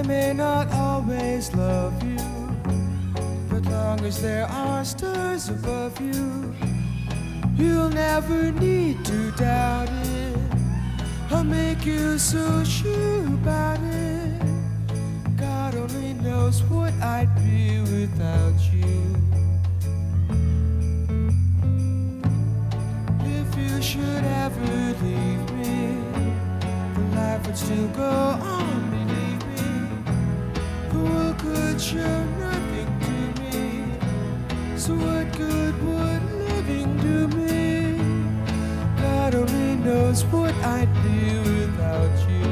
may not always love you, but long as there are stars above you, you'll never need to doubt it. I'll make you so sure about it. God only knows what I'd be without you. If you should ever leave me, the life would still go on, believe me. The world could show nothing to me, so what good would living do me? God only knows what I'd be without you.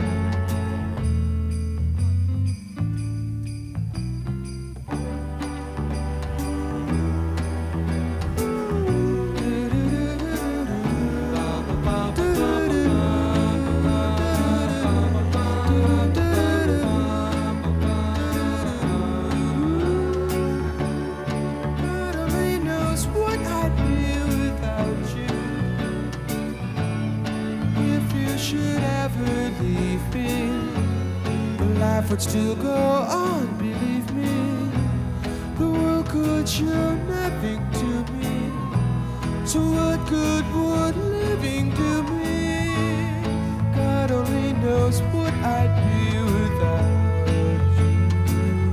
Would still go on, believe me. The world could show nothing to me, so what good would living do me? God only knows what I'd be without you.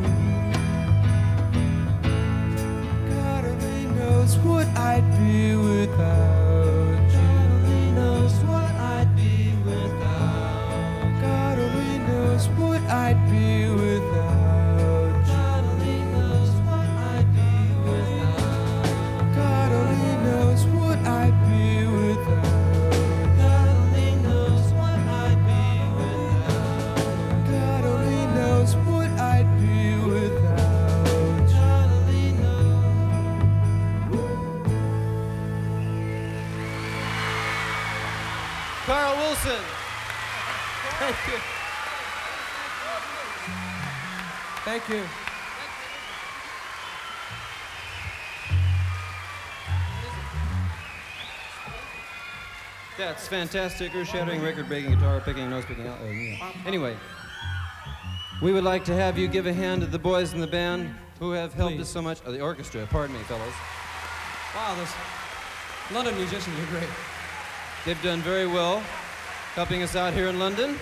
God only knows what I'd be without you. God only knows what I'd be without. God only knows what I'd be without. God only knows what I'd be without. God only knows what I'd be without. God only knows what I'd be without. God only knows what I'd be without. God only knows. Carl Wilson. Thank you. Thank you. That's fantastic, earth-shattering, record-breaking, guitar-picking, nose-picking. Yeah. Anyway, we would like to have you give a hand to the boys in the band who have helped us so much. Oh, the orchestra, pardon me, fellows. Wow, those London musicians are great. They've done very well helping us out here in London.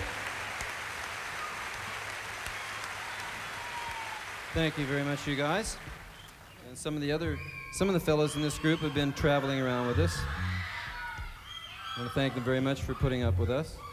Thank you very much, you guys. And some of the fellows in this group have been traveling around with us. I want to thank them very much for putting up with us.